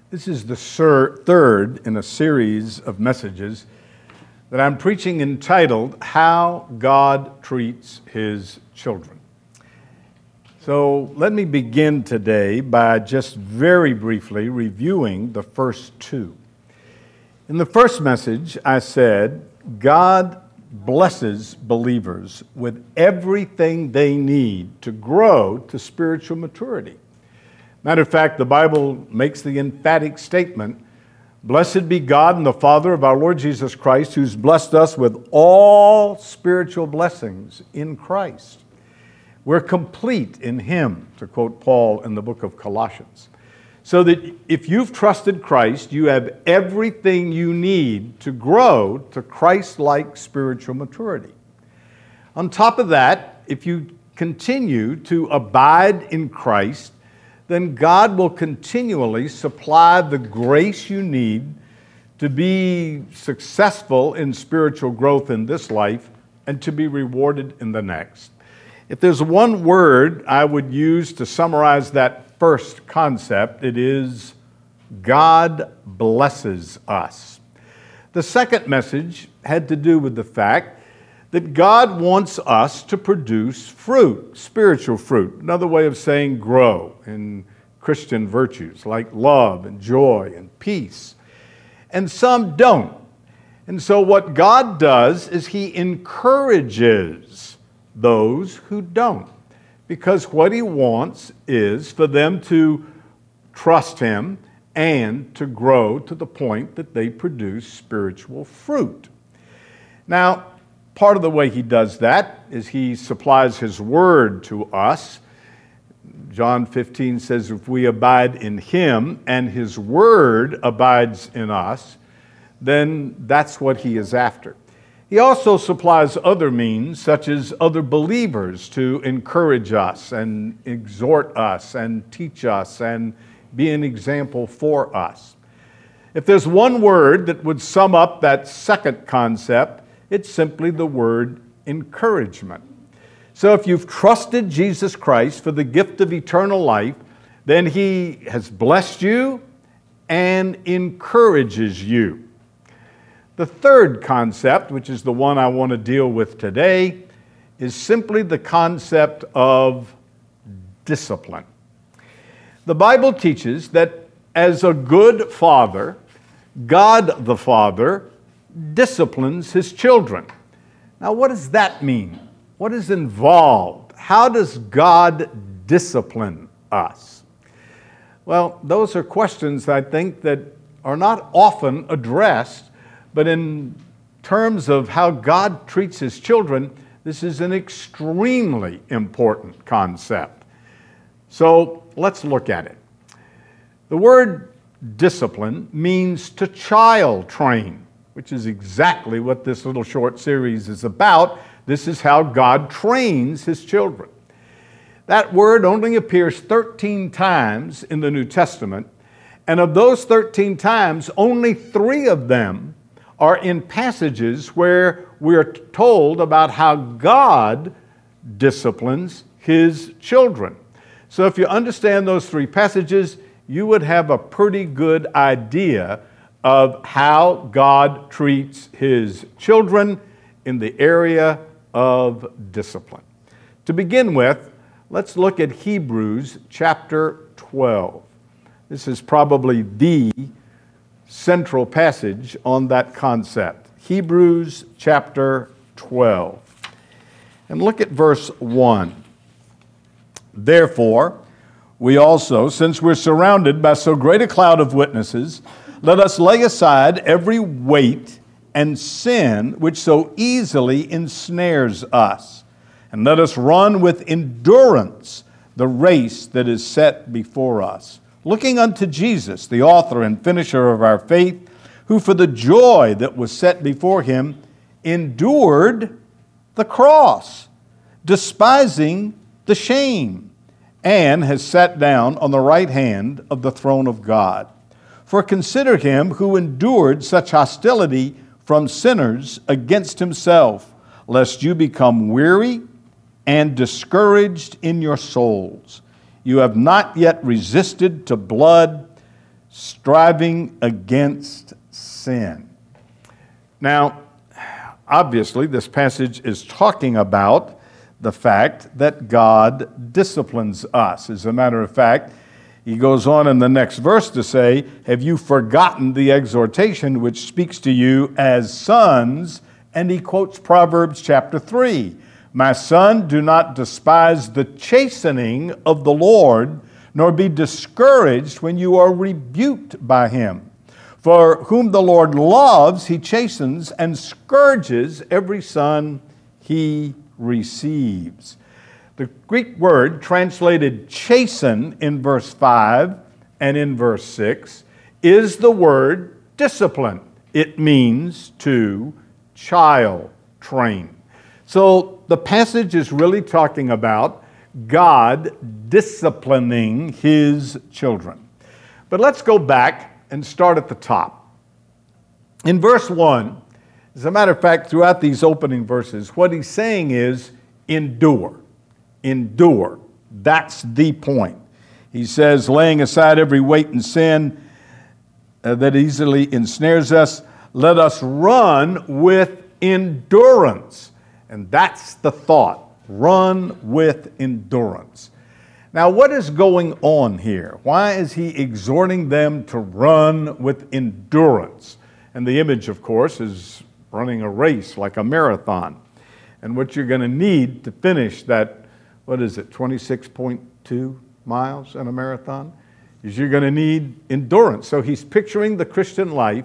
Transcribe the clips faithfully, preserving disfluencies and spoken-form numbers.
This is the sur- third in a series of messages that I'm preaching entitled, How God Treats His Children. So let me begin today by just very briefly reviewing the first two. In the first message, I said, God blesses believers with everything they need to grow to spiritual maturity. Matter of fact, the Bible makes the emphatic statement, "Blessed be God and the Father of our Lord Jesus Christ, who's blessed us with all spiritual blessings in Christ." We're complete in Him, to quote Paul in the book of Colossians. So that if you've trusted Christ, you have everything you need to grow to Christ-like spiritual maturity. On top of that, if you continue to abide in Christ, then God will continually supply the grace you need to be successful in spiritual growth in this life and to be rewarded in the next. If there's one word I would use to summarize that first concept, it is God blesses us. The second message had to do with the fact that God wants us to produce fruit, spiritual fruit. Another way of saying grow in Christian virtues like love and joy and peace. And some don't. And so what God does is He encourages those who don't. Because what He wants is for them to trust Him and to grow to the point that they produce spiritual fruit. Now, part of the way He does that is He supplies His word to us. John fifteen says, if we abide in Him and His word abides in us, then that's what He is after. He also supplies other means, such as other believers, to encourage us and exhort us and teach us and be an example for us. If there's one word that would sum up that second concept, it's simply the word encouragement. So if you've trusted Jesus Christ for the gift of eternal life, then He has blessed you and encourages you. The third concept, which is the one I want to deal with today, is simply the concept of discipline. The Bible teaches that as a good father, God the Father disciplines His children. Now, what does that mean? What is involved? How does God discipline us? Well, those are questions I think that are not often addressed, but in terms of how God treats His children, this is an extremely important concept. So let's look at it. The word discipline means to child train, which is exactly what this little short series is about. This is how God trains His children. That word only appears thirteen times in the New Testament, and of those thirteen times, only three of them are in passages where we are told about how God disciplines His children. So if you understand those three passages, you would have a pretty good idea of how God treats His children in the area of discipline. To begin with, let's look at Hebrews chapter twelve. This is probably the central passage on that concept. Hebrews chapter twelve. And look at verse one. Therefore, we also, since we're surrounded by so great a cloud of witnesses, let us lay aside every weight and sin which so easily ensnares us, and let us run with endurance the race that is set before us, looking unto Jesus, the author and finisher of our faith, who for the joy that was set before Him endured the cross, despising the shame, and has sat down on the right hand of the throne of God. For consider Him who endured such hostility from sinners against Himself, lest you become weary and discouraged in your souls. You have not yet resisted to blood, striving against sin. Now, obviously, this passage is talking about the fact that God disciplines us. As a matter of fact, he goes on in the next verse to say, have you forgotten the exhortation which speaks to you as sons? And he quotes Proverbs chapter three. My son, do not despise the chastening of the Lord, nor be discouraged when you are rebuked by him. For whom the Lord loves, he chastens and scourges every son he receives. The Greek word translated chasten in verse five and in verse six is the word discipline. It means to child train. So the passage is really talking about God disciplining his children. But let's go back and start at the top. In verse one, as a matter of fact, throughout these opening verses, what he's saying is endure. Endure. That's the point. He says, laying aside every weight and sin uh, that easily ensnares us, let us run with endurance. And that's the thought. Run with endurance. Now, what is going on here? Why is he exhorting them to run with endurance? And the image, of course, is running a race like a marathon. And what you're going to need to finish that, what is it, twenty-six point two miles in a marathon, is you're going to need endurance. So he's picturing the Christian life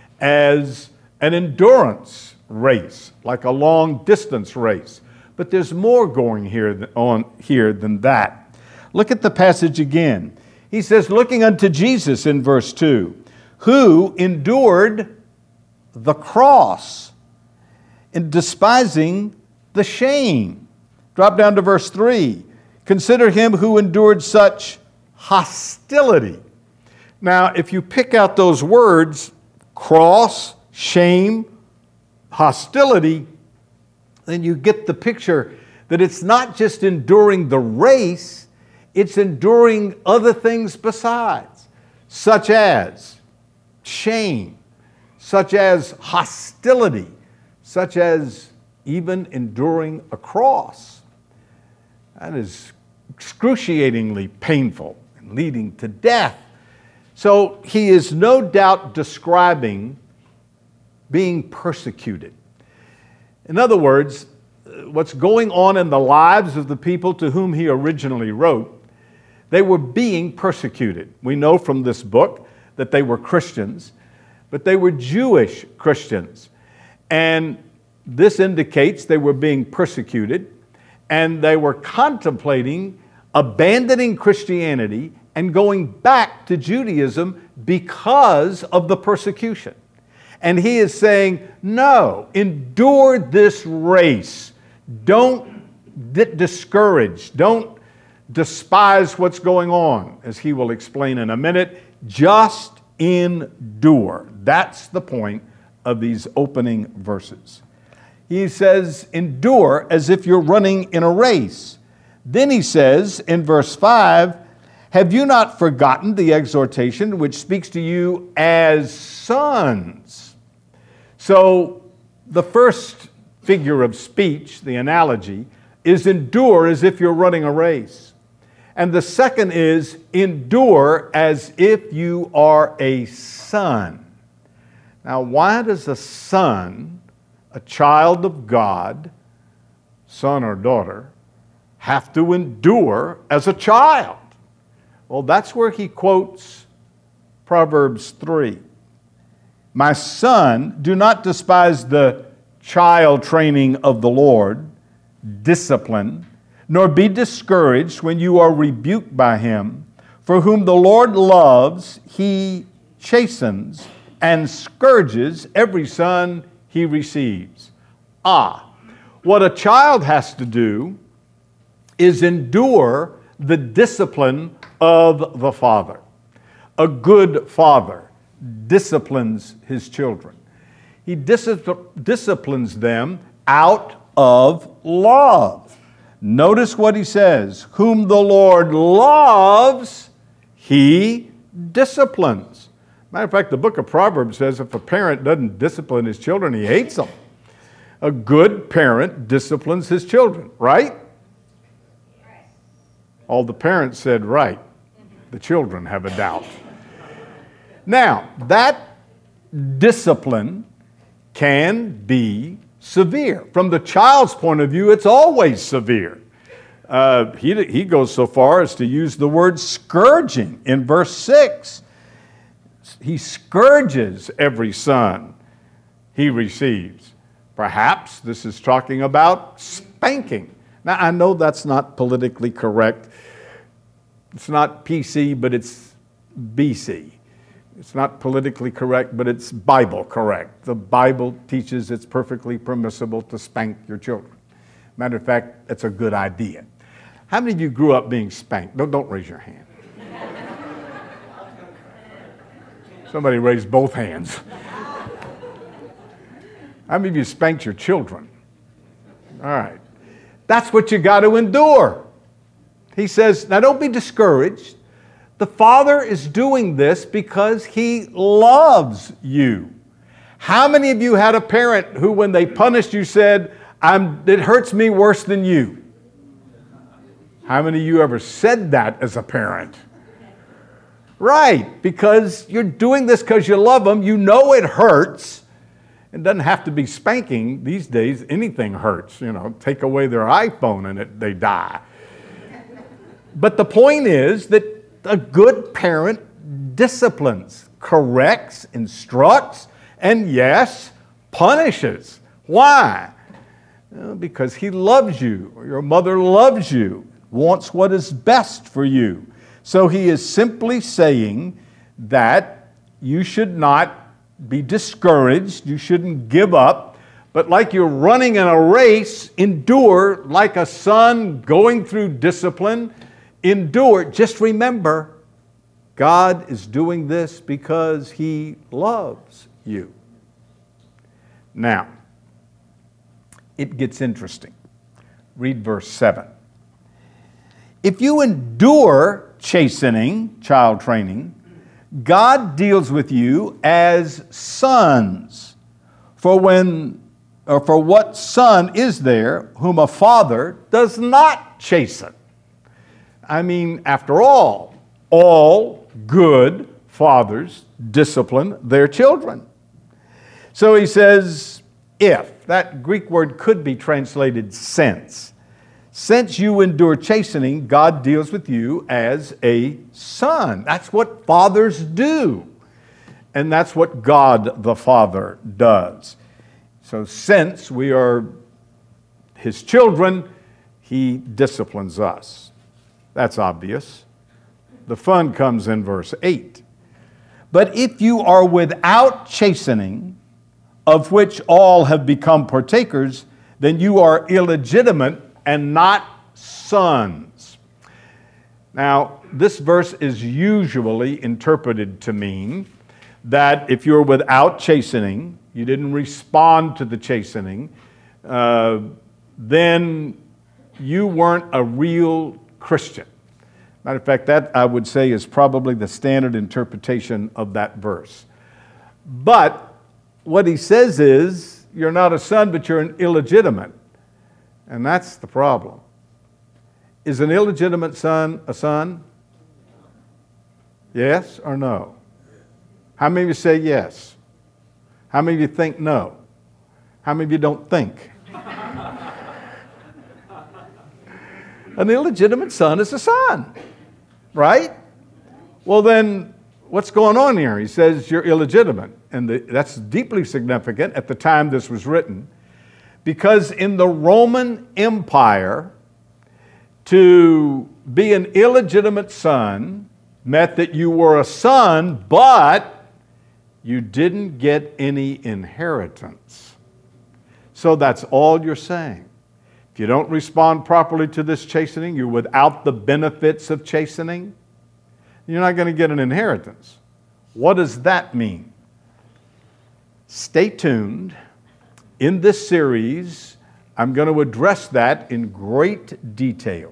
as an endurance race, like a long distance race. But there's more going here on here than that. Look at the passage again. He says, looking unto Jesus in verse two, who endured the cross and despising the shame. Drop down to verse three. Consider him who endured such hostility. Now, if you pick out those words, cross, shame, hostility, then you get the picture that it's not just enduring the race, it's enduring other things besides, such as shame, such as hostility, such as even enduring a cross. That is excruciatingly painful and leading to death. So he is no doubt describing being persecuted. In other words, what's going on in the lives of the people to whom he originally wrote, they were being persecuted. We know from this book that they were Christians, but they were Jewish Christians. And this indicates they were being persecuted, and they were contemplating abandoning Christianity and going back to Judaism because of the persecution. And he is saying, no, endure this race. Don't get discouraged. Don't despise what's going on, as he will explain in a minute. Just endure. That's the point of these opening verses. He says, endure as if you're running in a race. Then he says in verse five, have you not forgotten the exhortation which speaks to you as sons? So the first figure of speech, the analogy, is endure as if you're running a race. And the second is endure as if you are a son. Now, why does a son, a child of God, son or daughter, have to endure as a child? Well, that's where he quotes Proverbs three. My son, do not despise the child training of the Lord, discipline, nor be discouraged when you are rebuked by him. For whom the Lord loves, he chastens and scourges every son he receives. Ah, what a child has to do is endure the discipline of the father. A good father disciplines his children. He dis- disciplines them out of love. Notice what he says. Whom the Lord loves, he disciplines. Matter of fact, the book of Proverbs says if a parent doesn't discipline his children, he hates them. A good parent disciplines his children, right? All the parents said right. The children have a doubt. Now, that discipline can be severe. From the child's point of view, it's always severe. Uh, he, he goes so far as to use the word scourging in verse six. He scourges every son he receives. Perhaps this is talking about spanking. Now, I know that's not politically correct. It's not P C, but it's B C. It's not politically correct, but it's Bible correct. The Bible teaches it's perfectly permissible to spank your children. Matter of fact, it's a good idea. How many of you grew up being spanked? Don't, don't raise your hand. Somebody raised both hands. How many of you spanked your children? All right. That's what you got to endure. He says, now don't be discouraged. The Father is doing this because He loves you. How many of you had a parent who, when they punished you, said, I'm, it hurts me worse than you? How many of you ever said that as a parent? Right, because you're doing this because you love them. You know it hurts. It doesn't have to be spanking. These days, anything hurts. You know, take away their iPhone and it, they die. But the point is that a good parent disciplines, corrects, instructs, and yes, punishes. Why? Well, because he loves you, or your mother loves you, wants what is best for you. So he is simply saying that you should not be discouraged, you shouldn't give up, but like you're running in a race, endure like a son going through discipline. Endure. Just remember, God is doing this because He loves you. Now, it gets interesting. Read verse seven. If you endure chastening, child training, God deals with you as sons. For when, or for what son is there whom a father does not chasten? I mean, after all, all good fathers discipline their children. So he says, if, that Greek word could be translated since. Since you endure chastening, God deals with you as a son. That's what fathers do. And that's what God the Father does. So since we are His children, He disciplines us. That's obvious. The fun comes in verse eight. But if you are without chastening, of which all have become partakers, then you are illegitimate and not sons. Now, this verse is usually interpreted to mean that if you're without chastening, you didn't respond to the chastening, uh, then you weren't a real Christian. Matter of fact, that I would say is probably the standard interpretation of that verse. But what he says is, you're not a son, but you're an illegitimate. And that's the problem. Is an illegitimate son a son? Yes or no? How many of you say yes? How many of you think no? How many of you don't think? An illegitimate son is a son, right? Well then, what's going on here? He says you're illegitimate. And the, that's deeply significant at the time this was written. Because in the Roman Empire, to be an illegitimate son meant that you were a son, but you didn't get any inheritance. So that's all you're saying. If you don't respond properly to this chastening, you're without the benefits of chastening, you're not going to get an inheritance. What does that mean? Stay tuned. In this series, I'm going to address that in great detail.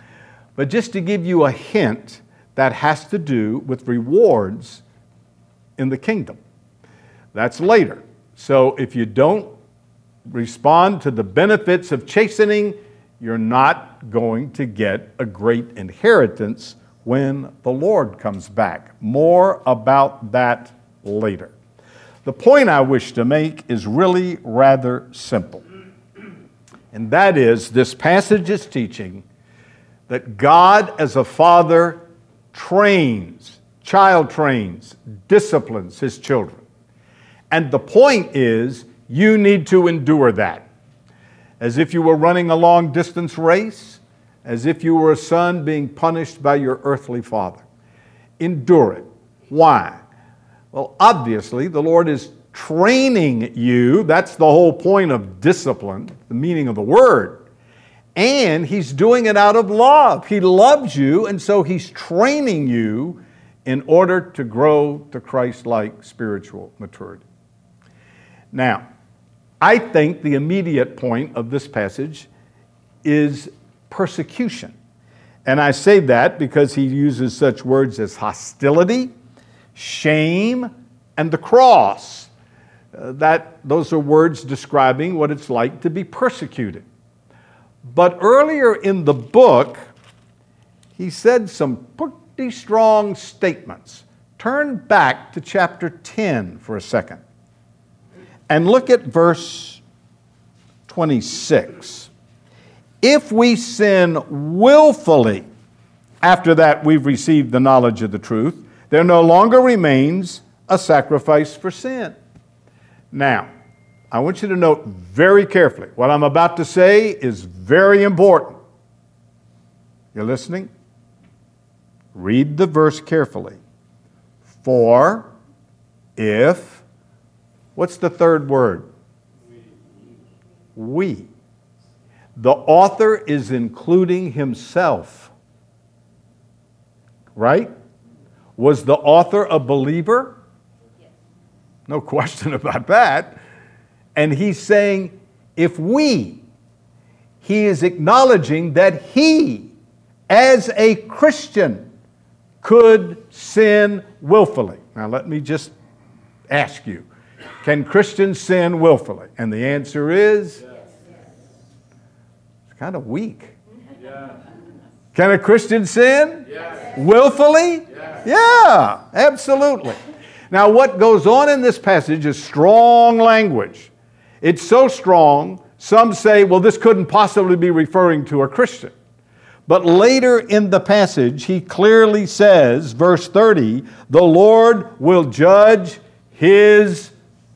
But just to give you a hint, that has to do with rewards in the kingdom. That's later. So if you don't respond to the benefits of chastening, you're not going to get a great inheritance when the Lord comes back. More about that later. The point I wish to make is really rather simple. And that is, this passage is teaching that God as a father trains, child trains, disciplines his children. And the point is, you need to endure that. As if you were running a long distance race, as if you were a son being punished by your earthly father. Endure it. Why? Well, obviously, the Lord is training you. That's the whole point of discipline, the meaning of the word. And He's doing it out of love. He loves you, and so He's training you in order to grow to Christ-like spiritual maturity. Now, I think the immediate point of this passage is persecution. And I say that because he uses such words as hostility, shame, and the cross. Uh, that, those are words describing what it's like to be persecuted. But earlier in the book, he said some pretty strong statements. Turn back to chapter ten for a second and look at verse twenty-six. If we sin willfully, after that we've received the knowledge of the truth, there no longer remains a sacrifice for sin. Now, I want you to note very carefully, what I'm about to say is very important. You're listening? Read the verse carefully. For if, what's the third word? We. The author is including himself. Right? Was the author a believer? No question about that. And he's saying, if we, he is acknowledging that he, as a Christian, could sin willfully. Now let me just ask you, can Christians sin willfully? And the answer is, yes. It's kind of weak. Yeah. Can a Christian sin? Yes. Willfully? Yes. Yeah, absolutely. Now what goes on in this passage is strong language. It's so strong, some say, well, this couldn't possibly be referring to a Christian. But later in the passage, he clearly says, verse thirty, the Lord will judge His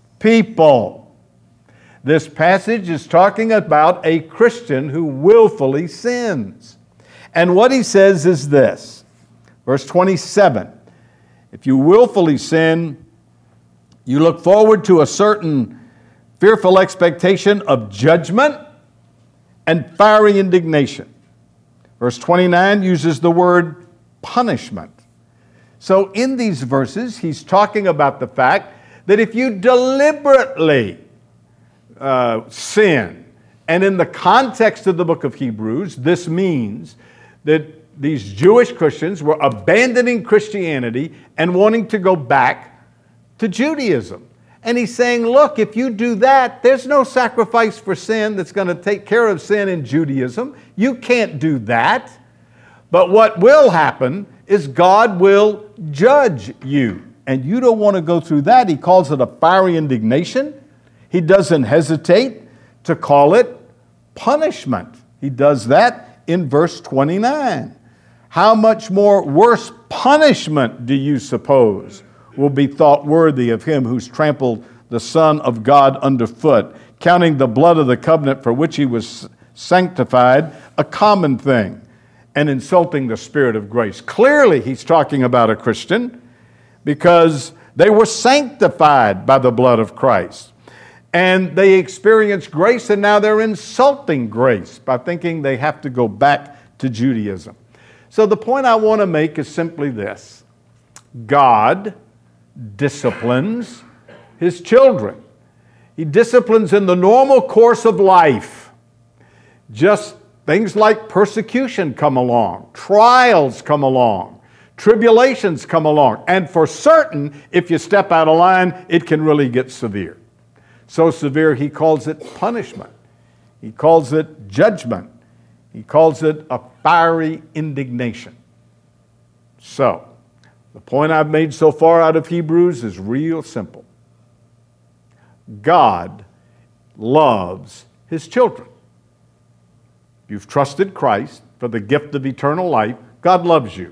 people. This passage is talking about a Christian who willfully sins. And what he says is this, verse twenty-seven, if you willfully sin, you look forward to a certain fearful expectation of judgment and fiery indignation. Verse twenty-nine uses the word punishment. So in these verses, he's talking about the fact that if you deliberately uh, sin, and in the context of the book of Hebrews, this means that these Jewish Christians were abandoning Christianity and wanting to go back to Judaism. And he's saying, look, if you do that, there's no sacrifice for sin that's going to take care of sin in Judaism. You can't do that. But what will happen is God will judge you. And you don't want to go through that. He calls it a fiery indignation. He doesn't hesitate to call it punishment. He does that in verse twenty-nine. How much more worse punishment do you suppose will be thought worthy of him who's trampled the Son of God underfoot, counting the blood of the covenant for which he was sanctified a common thing, and insulting the Spirit of grace? Clearly, he's talking about a Christian because they were sanctified by the blood of Christ. And they experienced grace, and now they're insulting grace by thinking they have to go back to Judaism. So the point I want to make is simply this. God disciplines His children. He disciplines in the normal course of life. Just things like persecution come along, trials come along, Tribulations come along. And for certain, if you step out of line, it can really get severe. So severe, he calls it punishment. He calls it judgment. He calls it a fiery indignation. So, the point I've made so far out of Hebrews is real simple. God loves his children. You've trusted Christ for the gift of eternal life. God loves you.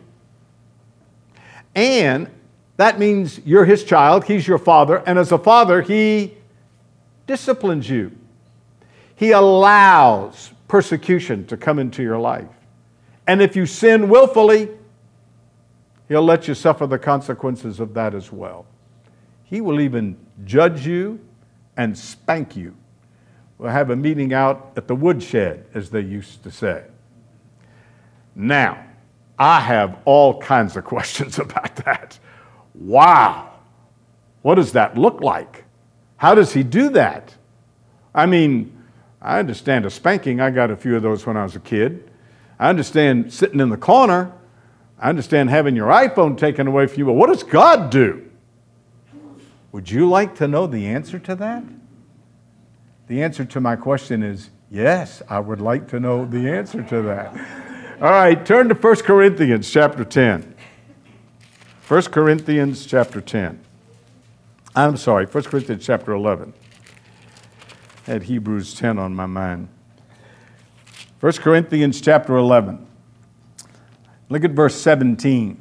And that means you're his child, he's your father, and as a father, he disciplines you. He allows persecution to come into your life. And if you sin willfully, he'll let you suffer the consequences of that as well. He will even judge you and spank you. We'll have a meeting out at the woodshed, as they used to say. Now, I have all kinds of questions about that. Wow! What does that look like? How does he do that? I mean, I understand a spanking. I got a few of those when I was a kid. I understand sitting in the corner. I understand having your iPhone taken away from you. But what does God do? Would you like to know the answer to that? The answer to my question is yes, I would like to know the answer to that. All right, turn to First Corinthians chapter ten. First Corinthians chapter ten. I'm sorry, First Corinthians chapter eleven. I had Hebrews ten on my mind. First Corinthians chapter eleven. Look at verse seventeen.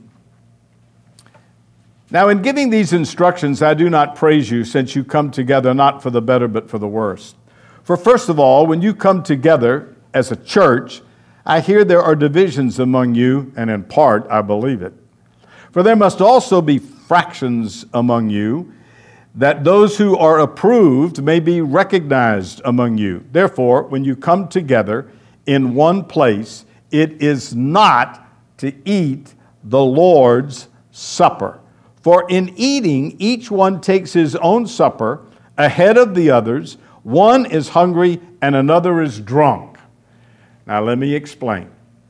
Now, in giving these instructions, I do not praise you, since you come together not for the better, but for the worse. For first of all, when you come together as a church, I hear there are divisions among you, and in part I believe it. For there must also be fractions among you, that those who are approved may be recognized among you. Therefore, when you come together in one place, it is not to eat the Lord's supper. For in eating, each one takes his own supper ahead of the others. One is hungry and another is drunk. Now let me explain.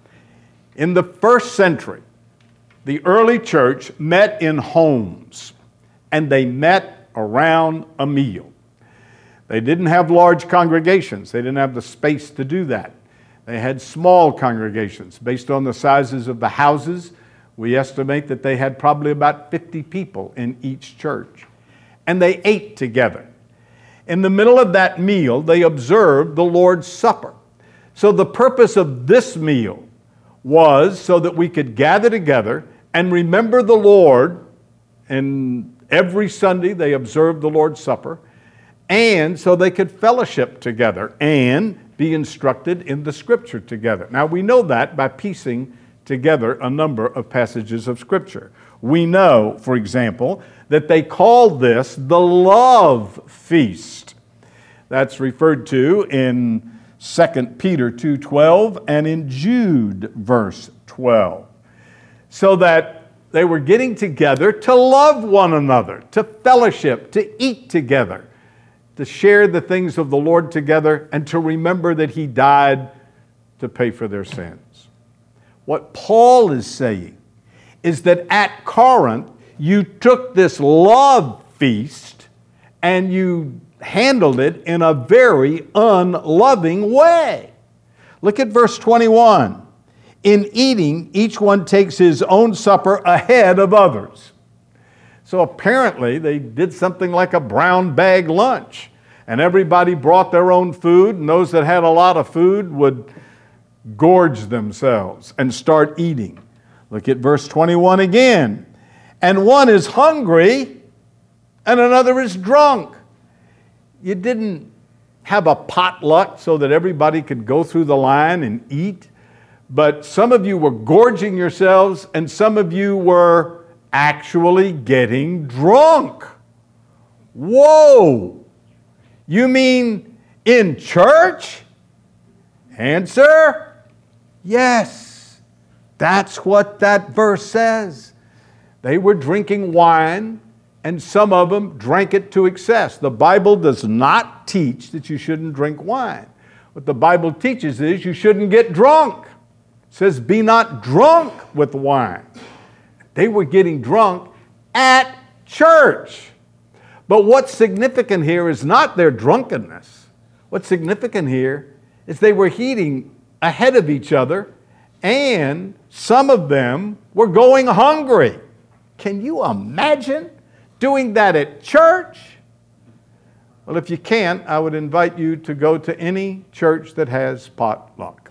In the first century, the early church met in homes, and they met around a meal. They didn't have large congregations. They didn't have the space to do that. They had small congregations. Based on the sizes of the houses, we estimate that they had probably about fifty people in each church. And they ate together. In the middle of that meal, they observed the Lord's Supper. So the purpose of this meal was so that we could gather together and remember the Lord. And every Sunday they observed the Lord's Supper. And so they could fellowship together and be instructed in the Scripture together. Now we know that by piecing together a number of passages of Scripture. We know, for example, that they called this the love feast. That's referred to in Second Peter two twelve and in Jude verse twelve. So that they were getting together to love one another, to fellowship, to eat together, to share the things of the Lord together, and to remember that He died to pay for their sins. What Paul is saying is that at Corinth, you took this love feast and you handled it in a very unloving way. Look at verse twenty-one. In eating, each one takes his own supper ahead of others. So apparently they did something like a brown bag lunch, and everybody brought their own food, and those that had a lot of food would gorge themselves and start eating. Look at verse twenty-one again. And one is hungry and another is drunk. You didn't have a potluck so that everybody could go through the line and eat, but some of you were gorging yourselves and some of you were actually getting drunk. Whoa! You mean in church? Answer, yes. That's what that verse says. They were drinking wine, and some of them drank it to excess. The Bible does not teach that you shouldn't drink wine. What the Bible teaches is you shouldn't get drunk. It says, be not drunk with wine. They were getting drunk at church. But what's significant here is not their drunkenness. What's significant here is they were eating ahead of each other, and some of them were going hungry. Can you imagine doing that at church? Well, if you can't, I would invite you to go to any church that has potluck.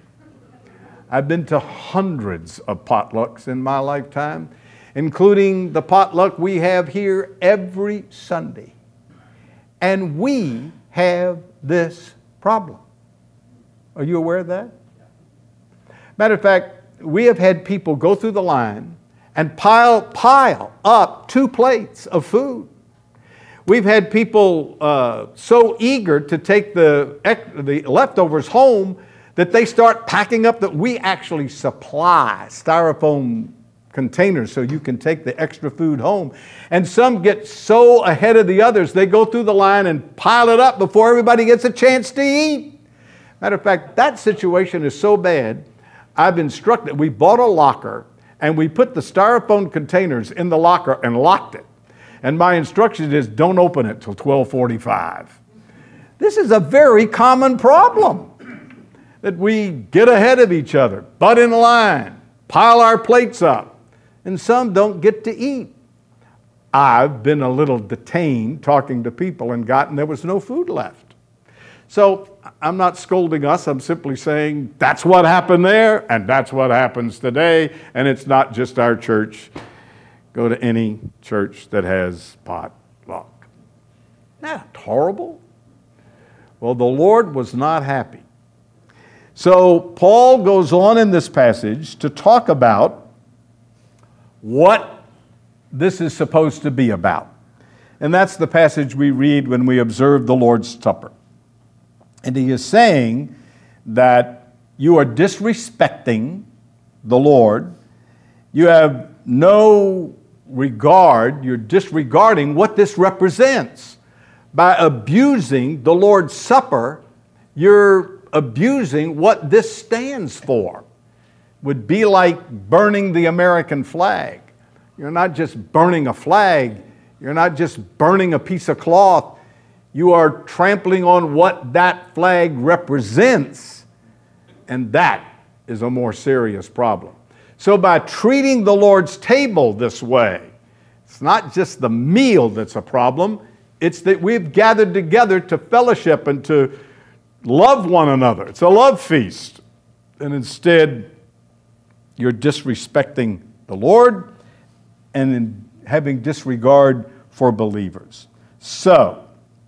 I've been to hundreds of potlucks in my lifetime, including the potluck we have here every Sunday. And we have this problem. Are you aware of that? Matter of fact, we have had people go through the line and pile, pile up two plates of food. We've had people uh, so eager to take the, the leftovers home that they start packing up that we actually supply styrofoam containers so you can take the extra food home. And some get so ahead of the others, they go through the line and pile it up before everybody gets a chance to eat. Matter of fact, that situation is so bad, I've instructed, we bought a locker and we put the styrofoam containers in the locker and locked it. And my instruction is don't open it till twelve forty-five. This is a very common problem, that we get ahead of each other, butt in line, pile our plates up, and some don't get to eat. I've been a little detained talking to people and gotten there was no food left. So I'm not scolding us, I'm simply saying that's what happened there and that's what happens today, and it's not just our church. Go to any church that has potluck. Isn't that horrible? Well, the Lord was not happy. So Paul goes on in this passage to talk about what this is supposed to be about. And that's the passage we read when we observe the Lord's Supper. And he is saying that you are disrespecting the Lord. You have no regard, you're disregarding what this represents. By abusing the Lord's Supper, you're abusing what this stands for. Would be like burning the American flag. You're not just burning a flag, you're not just burning a piece of cloth, you are trampling on what that flag represents, and that is a more serious problem. So by treating the Lord's table this way, it's not just the meal that's a problem, it's that we've gathered together to fellowship and to love one another. It's a love feast. And instead, you're disrespecting the Lord and in having disregard for believers. So,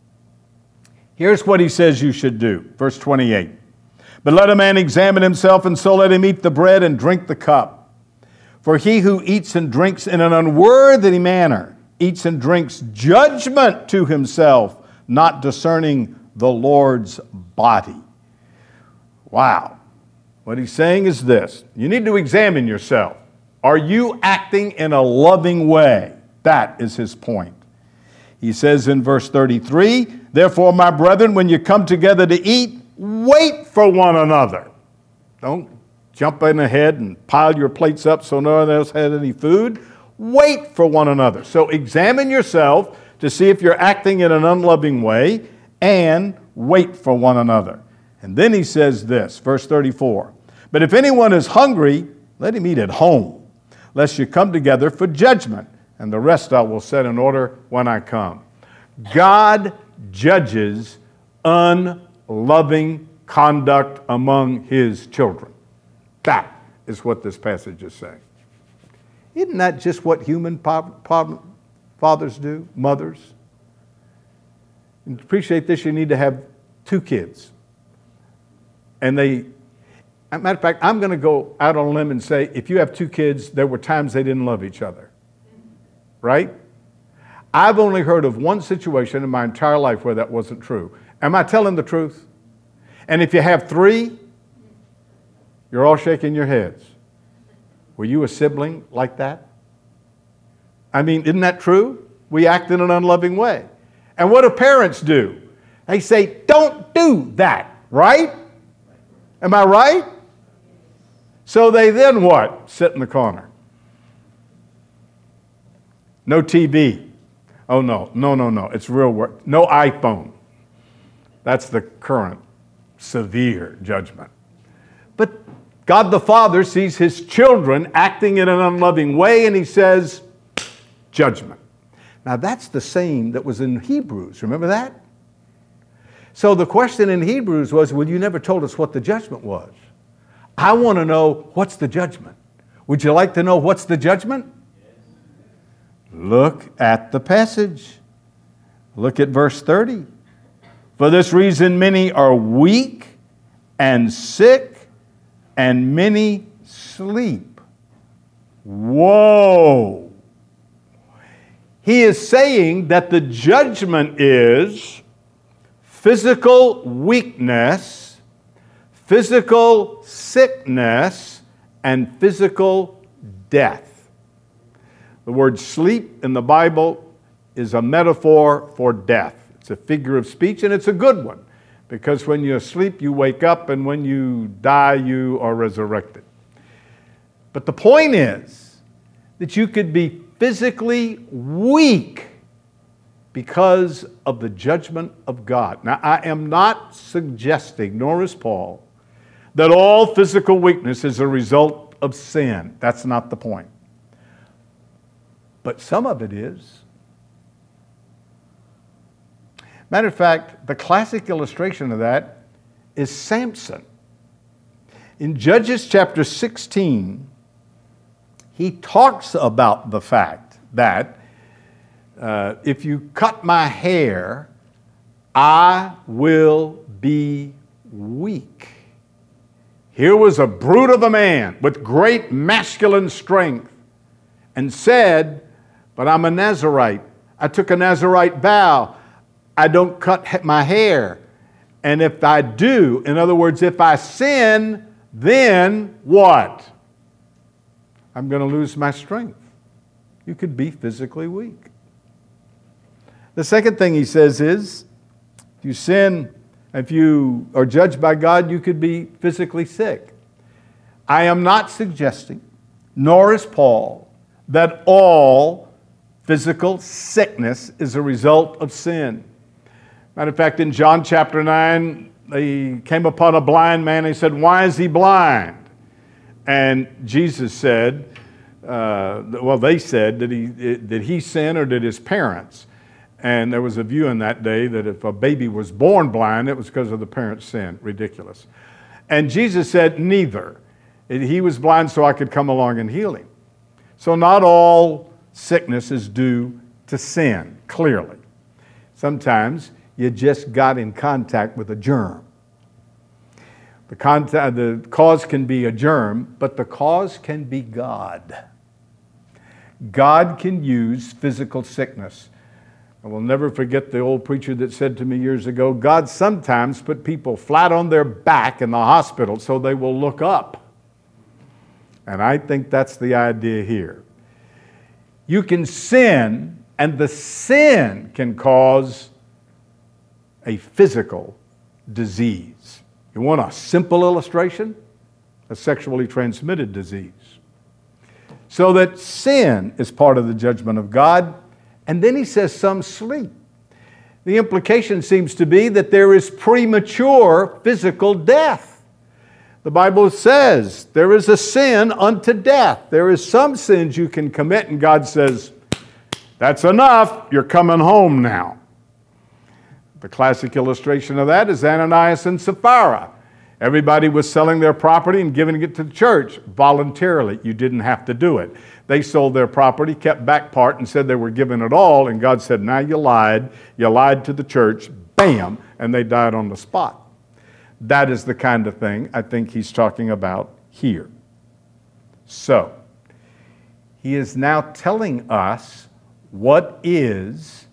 here's what he says you should do. Verse twenty-eight. But let a man examine himself, and so let him eat the bread and drink the cup. For he who eats and drinks in an unworthy manner eats and drinks judgment to himself, not discerning the Lord's body. Wow. What he's saying is this. You need to examine yourself. Are you acting in a loving way? That is his point. He says in verse thirty-three, therefore, my brethren, when you come together to eat, wait for one another. Don't jump in ahead and pile your plates up so no one else had any food. Wait for one another. So examine yourself to see if you're acting in an unloving way, and wait for one another. And then he says this, verse thirty-four, but if anyone is hungry, let him eat at home, lest you come together for judgment, and the rest I will set in order when I come. God judges unloving conduct among his children. That is what this passage is saying. Isn't that just what human fathers do, mothers? And to appreciate this, you need to have two kids. And they, as a matter of fact, I'm going to go out on a limb and say, if you have two kids, there were times they didn't love each other. Right? I've only heard of one situation in my entire life where that wasn't true. Am I telling the truth? And if you have three, you're all shaking your heads. Were you a sibling like that? I mean, isn't that true? We act in an unloving way. And what do parents do? They say, don't do that, right? Am I right? So they then what? Sit in the corner. No T V. Oh, no, no, no, no. It's real work. No iPhone. That's the current severe judgment. But God the Father sees his children acting in an unloving way, and he says, judgment. Now, that's the same that was in Hebrews. Remember that? So the question in Hebrews was, well, you never told us what the judgment was. I want to know, what's the judgment? Would you like to know what's the judgment? Look at the passage. Look at verse thirty. For this reason, many are weak and sick, and many sleep. Whoa! He is saying that the judgment is physical weakness, physical sickness, and physical death. The word sleep in the Bible is a metaphor for death. It's a figure of speech, and it's a good one, because when you sleep, you wake up, and when you die, you are resurrected. But the point is that you could be physically weak because of the judgment of God. Now, I am not suggesting, nor is Paul, that all physical weakness is a result of sin. That's not the point. But some of it is. Matter of fact, the classic illustration of that is Samson. In Judges chapter sixteen, he talks about the fact that uh, if you cut my hair, I will be weak. Here was a brute of a man with great masculine strength, and said, but I'm a Nazirite. I took a Nazirite vow. I don't cut my hair. And if I do, in other words, if I sin, then what? I'm going to lose my strength. You could be physically weak. The second thing he says is, if you sin, if you are judged by God, you could be physically sick. I am not suggesting, nor is Paul, that all physical sickness is a result of sin. Matter of fact, in John chapter nine, they came upon a blind man. He said, why is he blind? And Jesus said, uh, well, they said, did he, did he sin or did his parents? And there was a view in that day that if a baby was born blind, it was because of the parents' sin. Ridiculous. And Jesus said, neither. He was blind so I could come along and heal him. So not all sickness is due to sin, clearly. Sometimes you just got in contact with a germ. The, contact, the cause can be a germ, but the cause can be God. God can use physical sickness. I will never forget the old preacher that said to me years ago, God sometimes put people flat on their back in the hospital so they will look up. And I think that's the idea here. You can sin, and the sin can cause a physical disease. You want a simple illustration? A sexually transmitted disease. So that sin is part of the judgment of God. And then he says some sleep. The implication seems to be that there is premature physical death. The Bible says there is a sin unto death. There is some sins you can commit, and God says, that's enough, you're coming home now. The classic illustration of that is Ananias and Sapphira. Everybody was selling their property and giving it to the church voluntarily. You didn't have to do it. They sold their property, kept back part, and said they were giving it all, and God said, now you lied. You lied to the church. Bam! And they died on the spot. That is the kind of thing I think he's talking about here. So, he is now telling us what is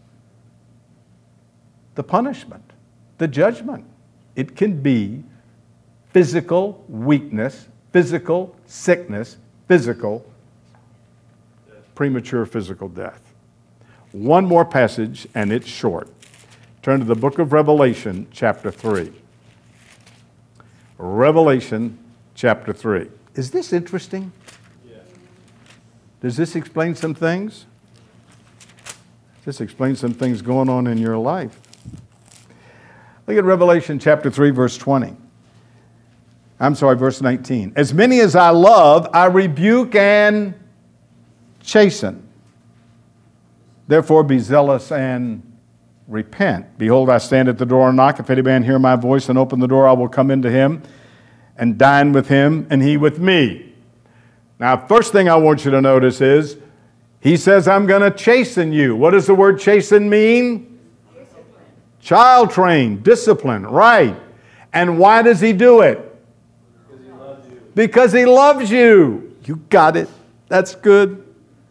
the punishment, the judgment. It can be physical weakness, physical sickness, physical, premature physical death. One more passage, and it's short. Turn to the book of Revelation, chapter three. Revelation chapter three. Is this interesting? Yeah. Does this explain some things? This explains some things going on in your life. Look at Revelation chapter three, verse twenty. I'm sorry, verse nineteen. As many as I love, I rebuke and chasten. Therefore be zealous and repent. Behold, I stand at the door and knock. If any man hear my voice and open the door, I will come into him and dine with him and he with me. Now, first thing I want you to notice is, he says, I'm going to chasten you. What does the word chasten mean? Discipline. Child train, discipline, right. And why does he do it? Because he loves you. Because he loves you. You got it. That's good.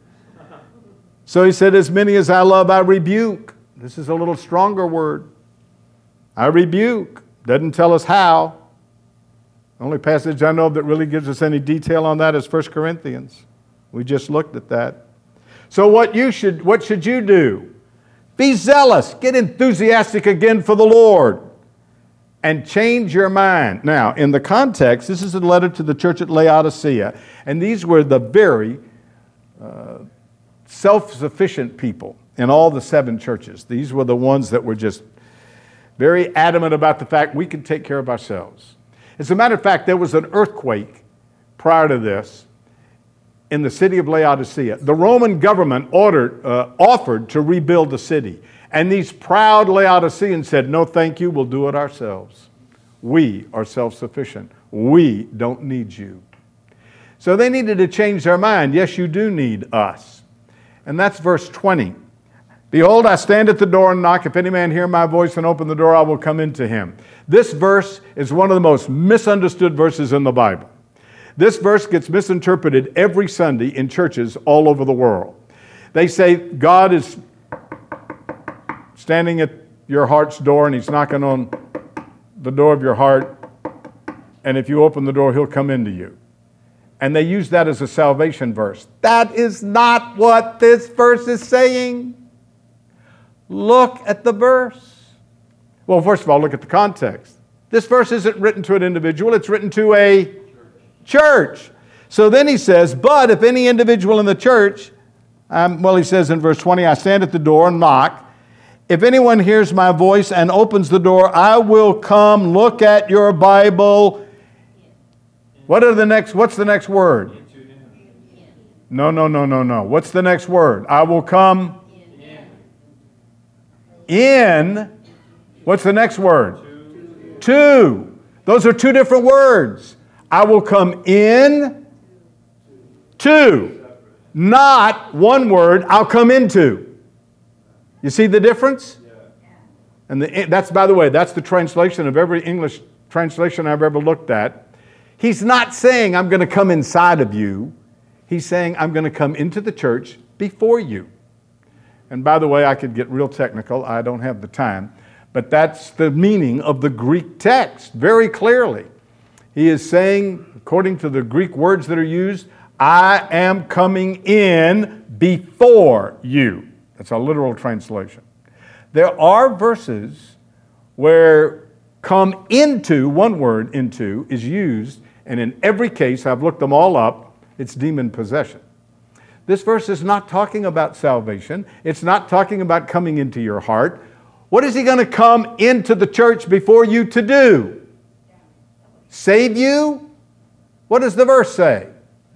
So he said, as many as I love, I rebuke. This is a little stronger word. I rebuke. Doesn't tell us how. The only passage I know that really gives us any detail on that is First Corinthians. We just looked at that. So what you should, what should you do? Be zealous. Get enthusiastic again for the Lord. And change your mind. Now, in the context, this is a letter to the church at Laodicea. And these were the very uh, self-sufficient people in all the seven churches. These were the ones that were just very adamant about the fact we can take care of ourselves. As a matter of fact, there was an earthquake prior to this in the city of Laodicea. The Roman government ordered, uh, offered to rebuild the city. And these proud Laodiceans said, no, thank you, we'll do it ourselves. We are self-sufficient. We don't need you. So they needed to change their mind. Yes, you do need us. And that's verse twenty. Behold, I stand at the door and knock. If any man hear my voice and open the door, I will come into him. This verse is one of the most misunderstood verses in the Bible. This verse gets misinterpreted every Sunday in churches all over the world. They say God is standing at your heart's door and he's knocking on the door of your heart, and if you open the door, he'll come into you. And they use that as a salvation verse. That is not what this verse is saying. Look at the verse. Well, first of all, look at the context. This verse isn't written to an individual, it's written to a church. church. So then he says, but if any individual in the church, um, well, he says in verse twenty, I stand at the door and knock. If anyone hears my voice and opens the door, I will come. Look at your Bible. What are the next, what's the next word? No, no, no, no, no. What's the next word? I will come in. What's the next word? Two. Those are two different words. I will come in to. Not one word, I'll come into. You see the difference? And the, that's, by the way, that's the translation of every English translation I've ever looked at. He's not saying I'm going to come inside of you. He's saying I'm going to come into the church before you. And by the way, I could get real technical. I don't have the time. But that's the meaning of the Greek text very clearly. He is saying, according to the Greek words that are used, I am coming in before you. That's a literal translation. There are verses where come into, one word, into, is used, and in every case, I've looked them all up, it's demon possession. This verse is not talking about salvation. It's not talking about coming into your heart. What is he going to come into the church before you to do? Save you? What does the verse say?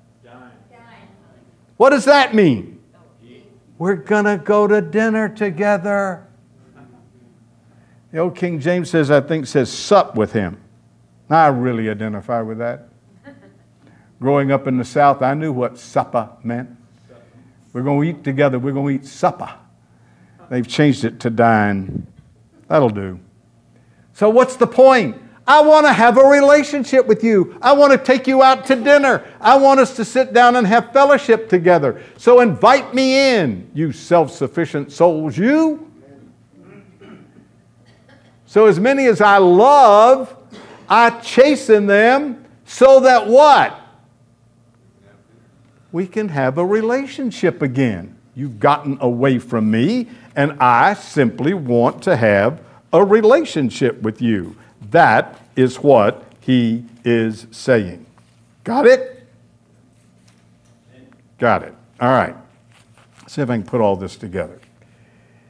What does that mean? We're going to go to dinner together. The old King James says, I think, says, sup with him. I really identify with that. Growing up in the South, I knew what supper meant. We're going to eat together. We're going to eat supper. They've changed it to dine. That'll do. So what's the point? I want to have a relationship with you. I want to take you out to dinner. I want us to sit down and have fellowship together. So invite me in, you self-sufficient souls, you. So as many as I love, I chasten them so that what? We can have a relationship again. You've gotten away from me, and I simply want to have a relationship with you. That is what he is saying. Got it? Got it. All right. Let's see if I can put all this together.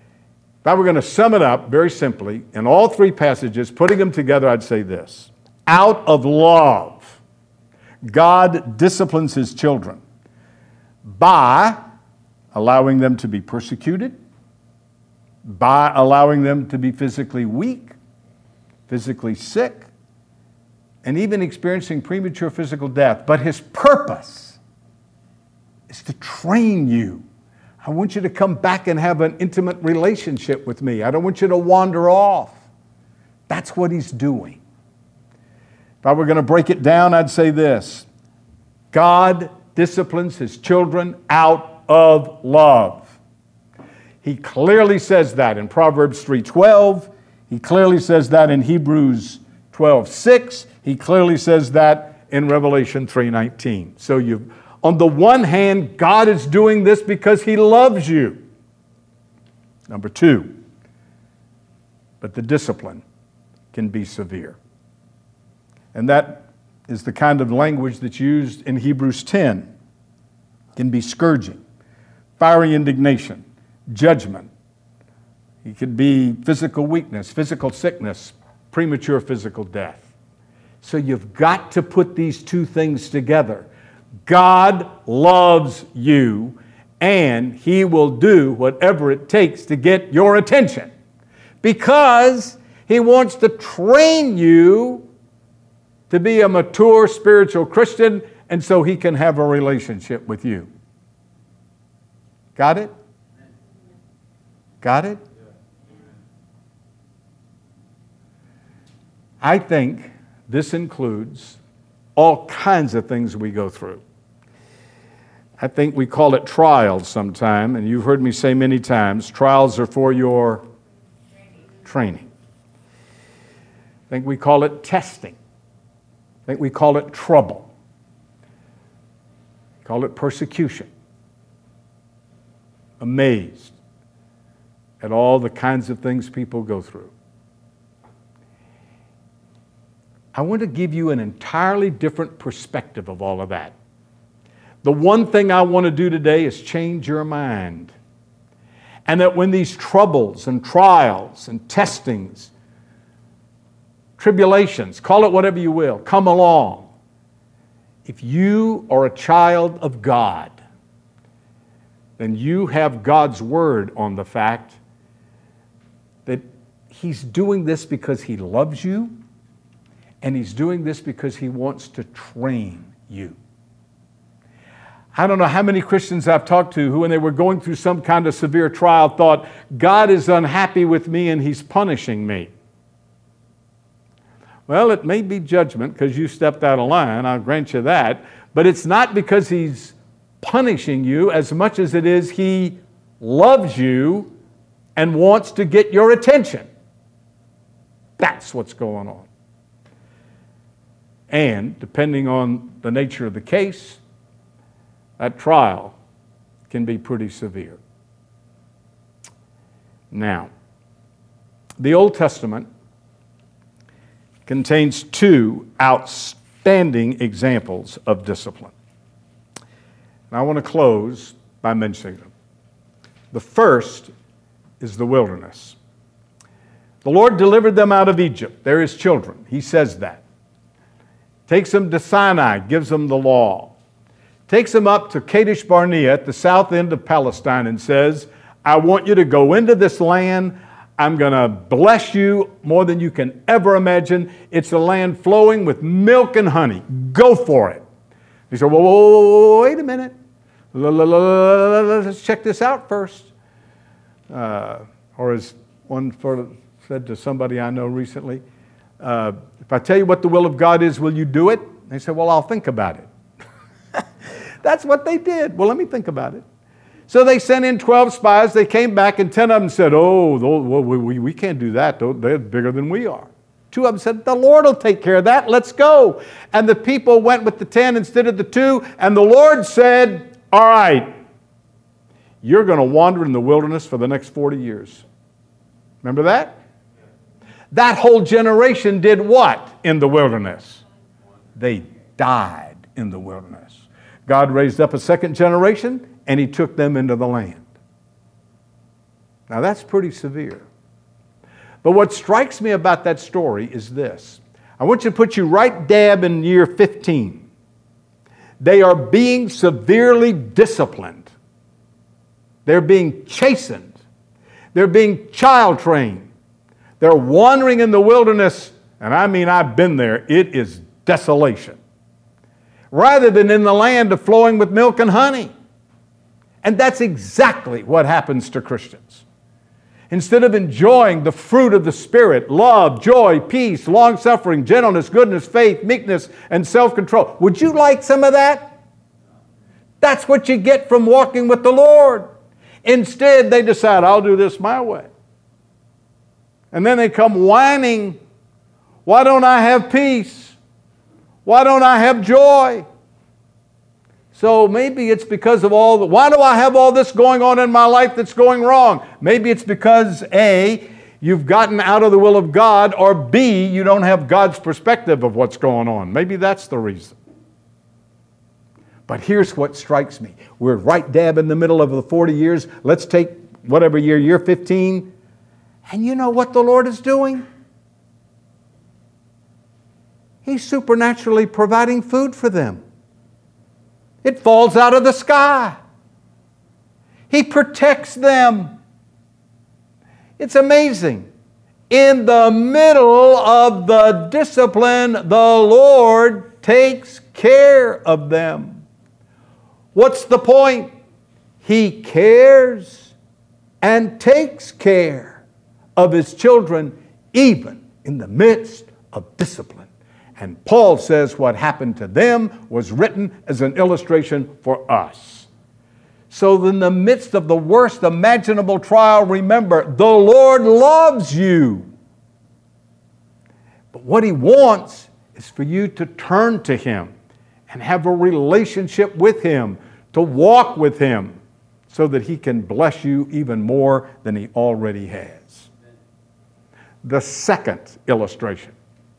If I were going to sum it up very simply, in all three passages, putting them together, I'd say this. Out of love, God disciplines his children by allowing them to be persecuted, by allowing them to be physically weak, physically sick, and even experiencing premature physical death. But his purpose is to train you. I want you to come back and have an intimate relationship with me. I don't want you to wander off. That's what he's doing. If I were going to break it down, I'd say this. God disciplines his children out of love. He clearly says that in Proverbs three twelve. He clearly says that in Hebrews twelve six. He clearly says that in Revelation three nineteen. So you've On the one hand, God is doing this because he loves you. Number two, but the discipline can be severe. And that is the kind of language that's used in Hebrews ten. It can be scourging, fiery indignation, judgment. It could be physical weakness, physical sickness, premature physical death. So you've got to put these two things together. God loves you, and he will do whatever it takes to get your attention because he wants to train you to be a mature spiritual Christian, and so he can have a relationship with you. Got it? Got it? I think this includes all kinds of things we go through. I think we call it trials sometime, and you've heard me say many times, trials are for your training. I think we call it testing. I think we call it trouble. We call it persecution. Amazed at all the kinds of things people go through. I want to give you an entirely different perspective of all of that. The one thing I want to do today is change your mind. And that when these troubles and trials and testings, tribulations, call it whatever you will, come along, if you are a child of God, then you have God's word on the fact that he's doing this because he loves you, and he's doing this because he wants to train you. I don't know how many Christians I've talked to who, when they were going through some kind of severe trial, thought, God is unhappy with me and he's punishing me. Well, it may be judgment because you stepped out of line, I'll grant you that, but it's not because he's punishing you as much as it is he loves you and wants to get your attention. That's what's going on. And depending on the nature of the case, that trial can be pretty severe. Now, the Old Testament contains two outstanding examples of discipline. And I want to close by mentioning them. The first is the wilderness. The Lord delivered them out of Egypt. They're his children. He says that. Takes them to Sinai, gives them the law. Takes them up to Kadesh Barnea at the south end of Palestine and says, I want you to go into this land. I'm going to bless you more than you can ever imagine. It's a land flowing with milk and honey. Go for it. He said, whoa, whoa, whoa, wait a minute. Let's check this out first. Uh, or as one said to somebody I know recently, uh, if I tell you what the will of God is, will you do it? They said, well, I'll think about it. That's what they did. Well, let me think about it. So they sent in twelve spies. They came back, and ten of them said, oh, those, well, we, we can't do that. They're bigger than we are. Two of them said, the Lord will take care of that. Let's go. And the people went with the ten instead of the two, and the Lord said, all right, you're going to wander in the wilderness for the next forty years. Remember that? That whole generation did what in the wilderness? They died in the wilderness. God raised up a second generation, and he took them into the land. Now that's pretty severe. But what strikes me about that story is this. I want you to put you right dab in year fifteen. They are being severely disciplined. They're being chastened. They're being child trained. They're wandering in the wilderness, and I mean, I've been there. It is desolation. Rather than in the land of flowing with milk and honey. And that's exactly what happens to Christians. Instead of enjoying the fruit of the Spirit, love, joy, peace, long-suffering, gentleness, goodness, faith, meekness, and self-control. Would you like some of that? That's what you get from walking with the Lord. Instead, they decide, I'll do this my way. And then they come whining, why don't I have peace? Why don't I have joy? So maybe it's because of all the, why do I have all this going on in my life that's going wrong? Maybe it's because A, you've gotten out of the will of God, or B, you don't have God's perspective of what's going on. Maybe that's the reason. But here's what strikes me. We're right dab in the middle of the forty years. Let's take whatever year, year fifteen. And you know what the Lord is doing? He's supernaturally providing food for them. It falls out of the sky. He protects them. It's amazing. In the middle of the discipline, the Lord takes care of them. What's the point? He cares and takes care of His children, even in the midst of discipline. And Paul says what happened to them was written as an illustration for us. So in the midst of the worst imaginable trial, remember, the Lord loves you. But what He wants is for you to turn to Him and have a relationship with Him, to walk with Him, so that He can bless you even more than He already has. The second illustration.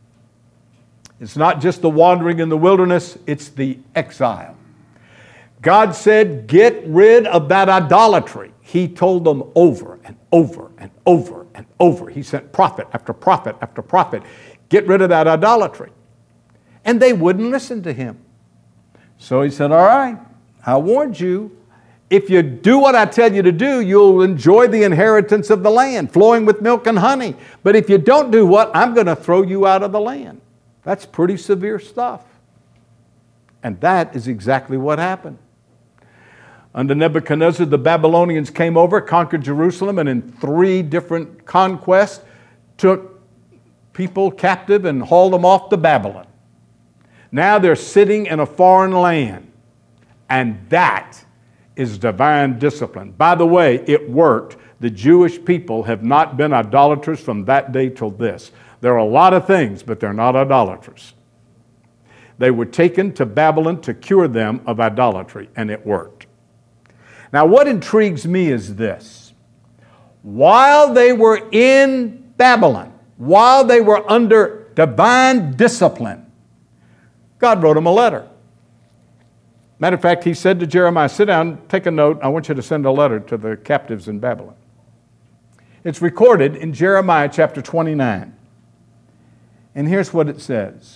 It's not just the wandering in the wilderness, it's the exile. God said, get rid of that idolatry. He told them over and over and over and over. He sent prophet after prophet after prophet. Get rid of that idolatry. And they wouldn't listen to Him. So He said, all right, I warned you. If you do what I tell you to do, you'll enjoy the inheritance of the land, flowing with milk and honey. But if you don't do what, I'm going to throw you out of the land. That's pretty severe stuff. And that is exactly what happened. Under Nebuchadnezzar, the Babylonians came over, conquered Jerusalem, and in three different conquests took people captive and hauled them off to Babylon. Now they're sitting in a foreign land. And that is divine discipline. By the way, it worked. The Jewish people have not been idolaters from that day till this. There are a lot of things, but they're not idolaters. They were taken to Babylon to cure them of idolatry, and it worked. Now, what intrigues me is this. While they were in Babylon, while they were under divine discipline, God wrote them a letter. Matter of fact, He said to Jeremiah, sit down, take a note. I want you to send a letter to the captives in Babylon. It's recorded in Jeremiah chapter twenty-nine. And here's what it says.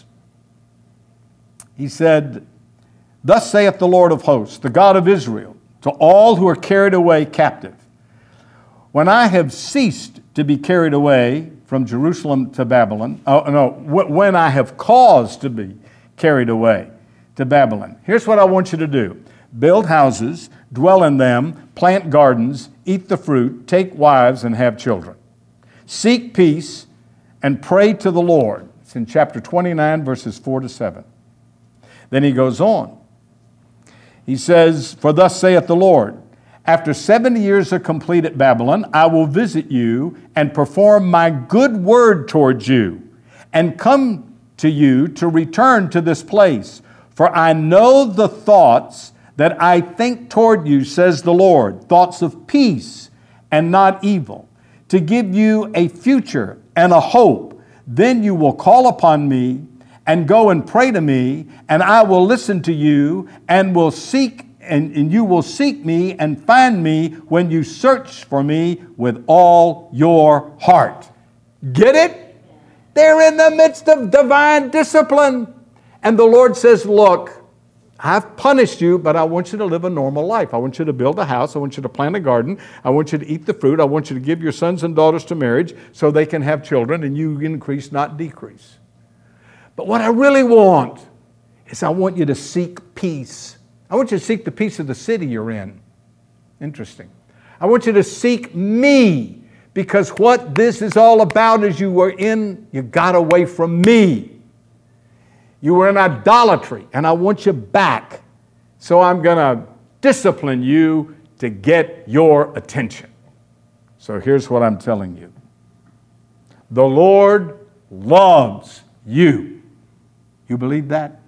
He said, thus saith the Lord of hosts, the God of Israel, to all who are carried away captive. When I have ceased to be carried away from Jerusalem to Babylon, oh no, when I have caused to be carried away to Babylon, here's what I want you to do. Build houses, dwell in them, plant gardens, eat the fruit, take wives, and have children. Seek peace and pray to the Lord. It's in chapter twenty-nine, verses four to seven. Then he goes on. He says, for thus saith the Lord, after seventy years are complete at Babylon, I will visit you and perform my good word towards you and come to you to return to this place. For I know the thoughts that I think toward you, says the Lord, thoughts of peace and not evil, to give you a future and a hope. Then you will call upon me and go and pray to me, and I will listen to you and will seek and, and you will seek me and find me when you search for me with all your heart. Get it? They're in the midst of divine discipline. And the Lord says, look, I've punished you, but I want you to live a normal life. I want you to build a house. I want you to plant a garden. I want you to eat the fruit. I want you to give your sons and daughters to marriage so they can have children and you increase, not decrease. But what I really want is I want you to seek peace. I want you to seek the peace of the city you're in. Interesting. I want you to seek me, because what this is all about is you were in, you got away from me. You were in idolatry, and I want you back. So I'm going to discipline you to get your attention. So here's what I'm telling you. The Lord loves you. You believe that?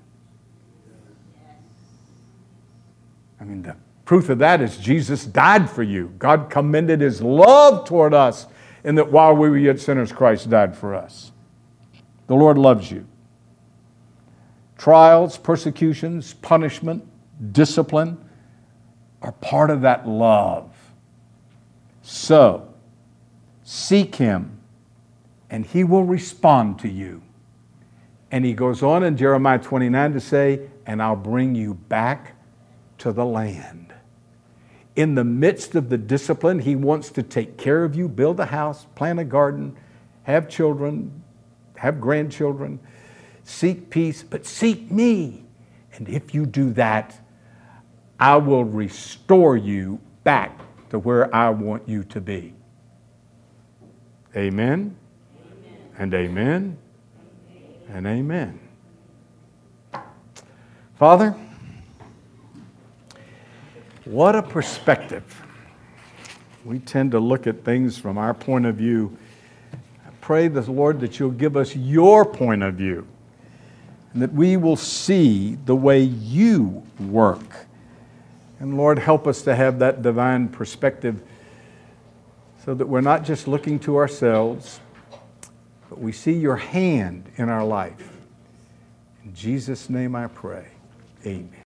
I mean, the proof of that is Jesus died for you. God commended His love toward us in that while we were yet sinners, Christ died for us. The Lord loves you. Trials, persecutions, punishment, discipline are part of that love. So, seek Him, and He will respond to you. And He goes on in Jeremiah twenty-nine to say, and I'll bring you back to the land. In the midst of the discipline, He wants to take care of you, build a house, plant a garden, have children, have grandchildren. Seek peace, but seek me. And if you do that, I will restore you back to where I want you to be. Amen, amen. And amen, amen. And amen. Father, what a perspective. We tend to look at things from our point of view. I pray the Lord that you'll give us your point of view, and that we will see the way you work. And Lord, help us to have that divine perspective so that we're not just looking to ourselves, but we see your hand in our life. In Jesus' name I pray. Amen.